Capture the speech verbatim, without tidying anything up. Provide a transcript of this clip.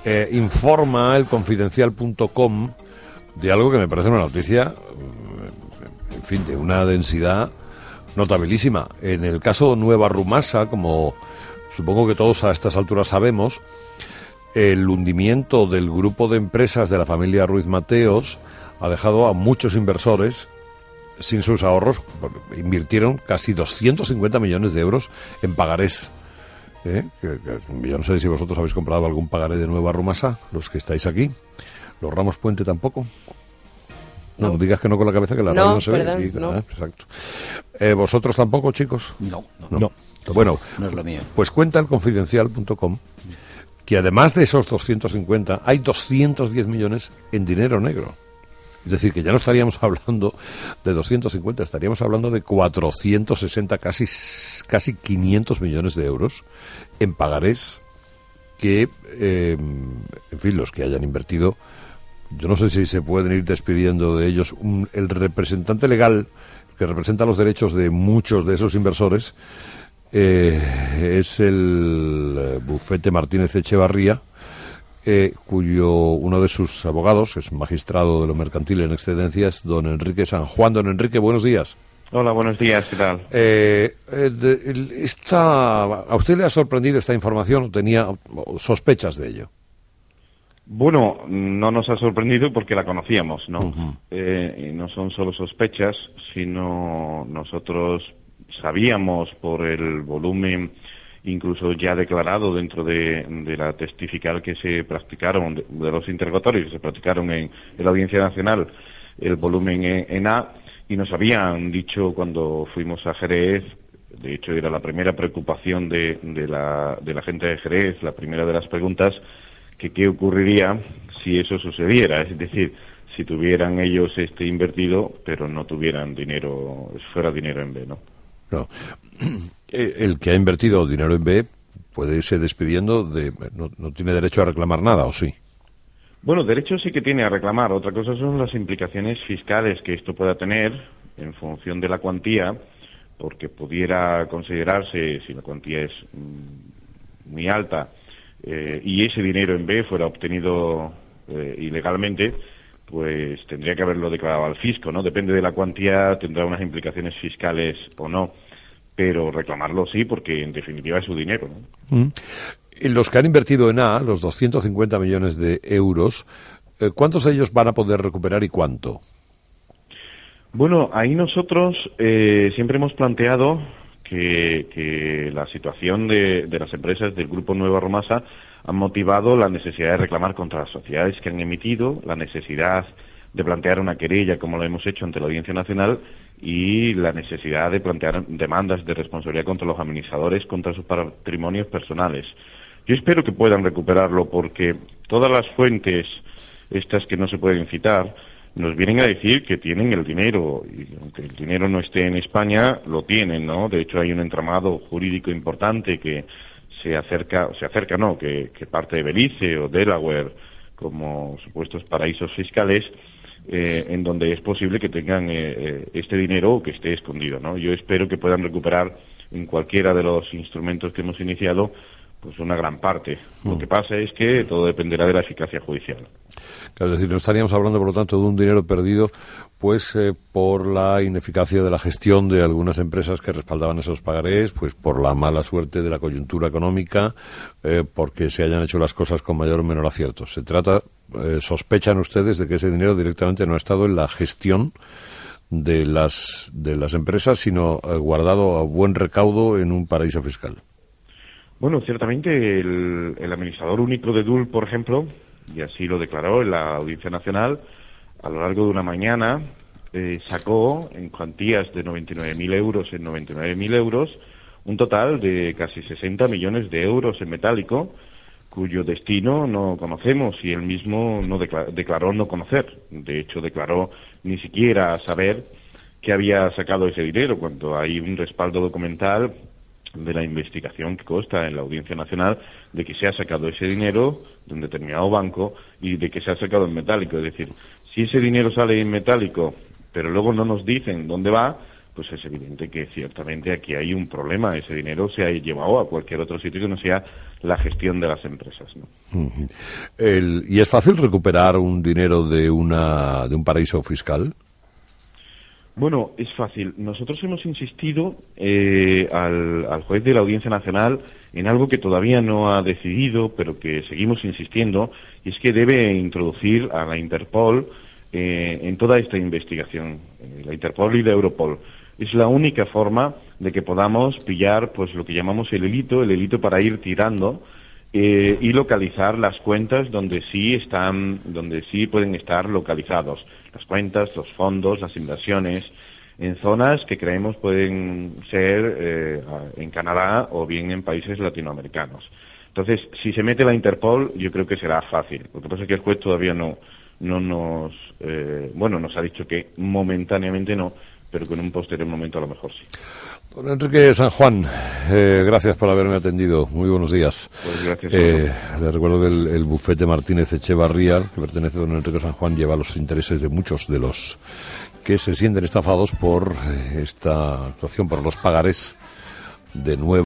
eh, informa el confidencial punto com de algo que me parece una noticia, en fin, de una densidad notabilísima. En el caso Nueva Rumasa, como supongo que todos a estas alturas sabemos, el hundimiento del grupo de empresas de la familia Ruiz Mateos ha dejado a muchos inversores sin sus ahorros. Invirtieron casi doscientos cincuenta millones de euros en pagarés. ¿Eh? Que, que, yo no sé si vosotros habéis comprado algún pagaré de Nueva Rumasa, los que estáis aquí. Los Ramos Puente tampoco. No, no digas que no con la cabeza, que la no, radio no se perdón, ve. Sí, no. ah, exacto. Eh, ¿Vosotros tampoco, chicos? No, no. no. no. Bueno, no es lo mío. Pues cuenta el confidencial punto com que además de esos doscientos cincuenta, hay doscientos diez millones en dinero negro. Es decir, que ya no estaríamos hablando de doscientos cincuenta, estaríamos hablando de cuatrocientos sesenta, casi, casi quinientos millones de euros en pagarés que, eh, en fin, los que hayan invertido, yo no sé si se pueden ir despidiendo de ellos. Un, el representante legal que representa los derechos de muchos de esos inversores eh, es el bufete Martínez Echevarría, Eh, cuyo uno de sus abogados, es magistrado de lo mercantil en excedencias, don Enrique San Juan. Don Enrique, buenos días. Hola, buenos días, ¿qué tal? Eh, eh, de, el, esta, ¿A usted le ha sorprendido esta información o tenía sospechas de ello? Bueno, no nos ha sorprendido porque la conocíamos, ¿no? Uh-huh. Eh, y no son solo sospechas, sino nosotros sabíamos por el volumen incluso ya declarado dentro de, de la testifical que se practicaron, de, de los interrogatorios que se practicaron en, en la Audiencia Nacional, el volumen en, en A, y nos habían dicho cuando fuimos a Jerez, de hecho era la primera preocupación de, de, la, de la gente de Jerez, la primera de las preguntas, que qué ocurriría si eso sucediera, es decir, si tuvieran ellos este invertido, pero no tuvieran dinero, fuera dinero en B, ¿no? No. El que ha invertido dinero en B puede irse despidiendo, de no, no tiene derecho a reclamar nada, ¿o sí? Bueno, derecho sí que tiene a reclamar. Otra cosa son las implicaciones fiscales que esto pueda tener en función de la cuantía, porque pudiera considerarse, si la cuantía es mm, muy alta, eh, y ese dinero en B fuera obtenido eh, ilegalmente, pues tendría que haberlo declarado al fisco, ¿no? Depende de la cuantía, tendrá unas implicaciones fiscales o no, pero reclamarlo sí, porque en definitiva es su dinero, ¿no? Mm. Los que han invertido en A, los doscientos cincuenta millones de euros, eh, ¿cuántos de ellos van a poder recuperar y cuánto? Bueno, ahí nosotros eh, siempre hemos planteado que, que la situación de, de las empresas del Grupo Nueva Rumasa han motivado la necesidad de reclamar contra las sociedades que han emitido, la necesidad de plantear una querella, como lo hemos hecho ante la Audiencia Nacional, y la necesidad de plantear demandas de responsabilidad contra los administradores, contra sus patrimonios personales. Yo espero que puedan recuperarlo, porque todas las fuentes, estas que no se pueden citar, nos vienen a decir que tienen el dinero, y aunque el dinero no esté en España, lo tienen, ¿no? De hecho, hay un entramado jurídico importante que se acerca, se acerca no, que, que parte de Belice o Delaware como supuestos paraísos fiscales, eh, en donde es posible que tengan eh, este dinero o que esté escondido, ¿no? Yo espero que puedan recuperar en cualquiera de los instrumentos que hemos iniciado pues una gran parte. Mm. Lo que pasa es que todo dependerá de la eficacia judicial. Claro, es decir, no estaríamos hablando, por lo tanto, de un dinero perdido pues eh, por la ineficacia de la gestión de algunas empresas que respaldaban esos pagarés, pues por la mala suerte de la coyuntura económica, eh, porque se hayan hecho las cosas con mayor o menor acierto. Se trata, eh, sospechan ustedes de que ese dinero directamente no ha estado en la gestión de las, de las empresas, sino eh, guardado a buen recaudo en un paraíso fiscal. Bueno, ciertamente el, el administrador único de D U L, por ejemplo, y así lo declaró en la Audiencia Nacional, a lo largo de una mañana eh, sacó en cuantías de noventa y nueve mil euros en noventa y nueve mil euros un total de casi sesenta millones de euros en metálico, cuyo destino no conocemos y él mismo no declaró, declaró no conocer. De hecho, declaró ni siquiera saber que había sacado ese dinero, cuando hay un respaldo documental de la investigación que consta en la Audiencia Nacional de que se ha sacado ese dinero de un determinado banco y de que se ha sacado en metálico. Es decir, si ese dinero sale en metálico, pero luego no nos dicen dónde va, pues es evidente que ciertamente aquí hay un problema. Ese dinero se ha llevado a cualquier otro sitio que no sea la gestión de las empresas, ¿no? Uh-huh. El, ¿Y es fácil recuperar un dinero de una de un paraíso fiscal? Bueno, es fácil. Nosotros hemos insistido eh, al, al juez de la Audiencia Nacional en algo que todavía no ha decidido, pero que seguimos insistiendo, y es que debe introducir a la Interpol eh, en toda esta investigación, eh, la Interpol y la Europol. Es la única forma de que podamos pillar pues lo que llamamos el hilito, el hilito para ir tirando eh, y localizar las cuentas donde sí están, donde sí pueden estar localizados. Las cuentas, los fondos, las inversiones, en zonas que creemos pueden ser eh, en Canadá o bien en países latinoamericanos. Entonces, si se mete la Interpol, yo creo que será fácil. Lo que pasa es que el juez todavía no, no nos, eh, bueno, nos ha dicho que momentáneamente no, pero que en un posterior momento a lo mejor sí. Don Enrique San Juan, eh, gracias por haberme atendido. Muy buenos días. Pues gracias. Eh, le recuerdo que el, el bufete Martínez Echevarría, que pertenece a don Enrique San Juan, lleva los intereses de muchos de los que se sienten estafados por esta actuación, por los pagarés de nuevo.